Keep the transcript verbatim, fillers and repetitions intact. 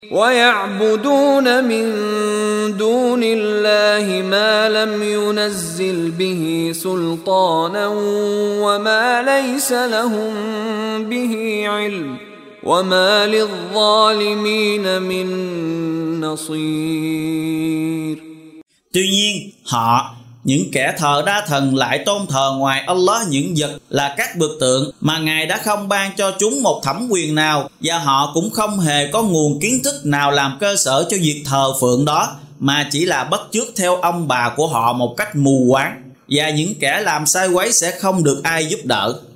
وَيَعْبُدُونَ مِن دُونِ اللَّهِ مَا لَمْ يُنَزِّلْ بِهِ سُلْطَانًا وَمَا لَيْسَ لَهُم بِهِ عِلْمٌ وَمَا لِلظَّالِمِينَ مِن نَصِيرٍ. Tuy nhiên, họ, những kẻ thờ đa thần lại tôn thờ ngoài Allah những vật là các bức tượng mà Ngài đã không ban cho chúng một thẩm quyền nào, và họ cũng không hề có nguồn kiến thức nào làm cơ sở cho việc thờ phượng đó, mà chỉ là bắt chước theo ông bà của họ một cách mù quáng, và những kẻ làm sai quấy sẽ không được ai giúp đỡ.